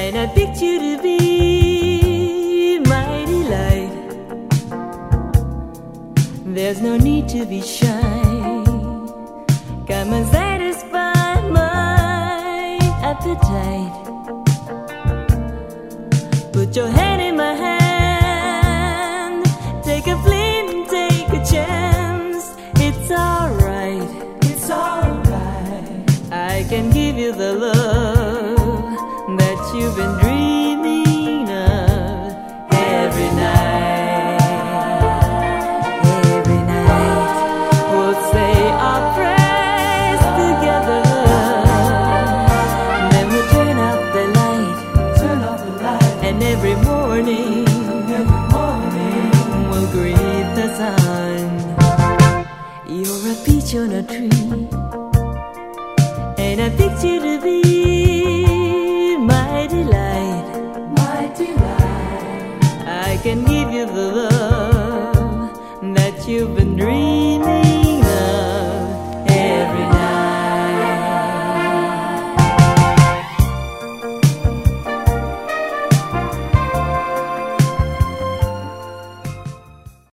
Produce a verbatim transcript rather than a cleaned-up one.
and I picked you to be my delight. There's no need to be shy. Come and satisfy my appetite. Put your hand in my hand. Take a fling, take a chance. It's alright, It's alright. I can give you the love that you've been dreaming of every night. Every night we'll say our prayers together. Then we'll turn off the light, Turn off the light. and every morning Every morning. we'll greet the sun. You're a peach on a tree, and I picked you to be my delight. My delight. I can give you the love that you've been dreaming